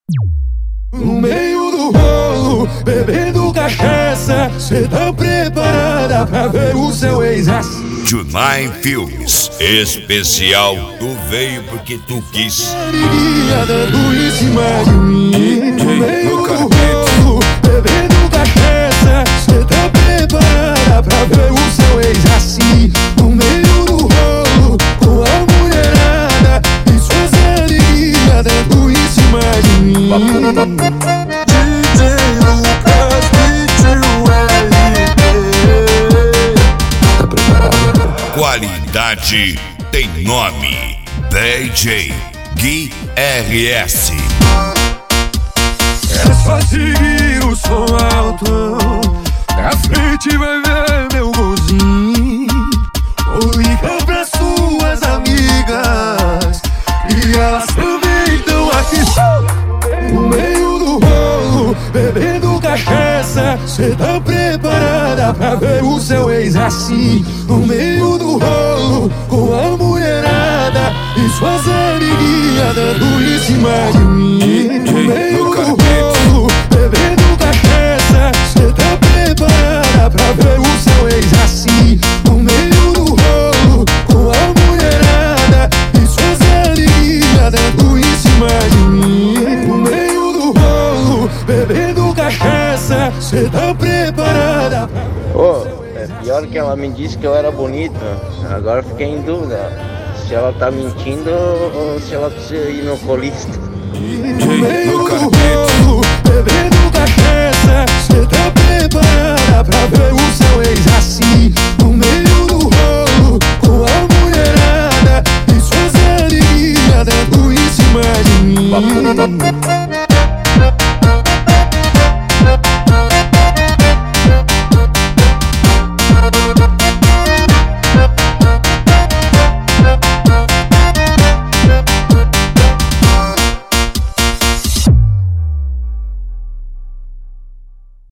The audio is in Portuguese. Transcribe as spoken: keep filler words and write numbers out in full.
No meio do rolo, bebendo cachaça, cê tá preparada pra ver o seu ex assim? Tunai Filmes, especial, tu veio porque tu quis. Amiguinha dando em cima de mim. No meio do rolo, bebendo cachaça, cê tá preparada pra ver o seu ex assim? No meio do rolo, com a mulherada e suas amiguinhas dando em cima de mim. Qualidade tem nome. D J Gui R S. É só seguir o som alto, pra frente vai ver meu golzinho. Ou liga pra suas amigas, e elas também estão aqui. No meio do rolo, bebendo cachaça, cê tá preparada pra ver o seu ex assim? No meio do rolo, com a mulherada e suas amiguinhas dando em cima de mim. No meio do rolo, bebendo cachaça, cê tá preparada pra ver o seu ex assim? No meio do rolo, com a mulherada e suas amiguinhas dando em cima de mim. No meio do rolo, bebendo cachaça, cê tá preparada pra ver? Ô, é pior que ela me disse que eu era bonito. Agora eu fiquei em dúvida se ela tá mentindo ou se ela precisa ir no oculista. No meio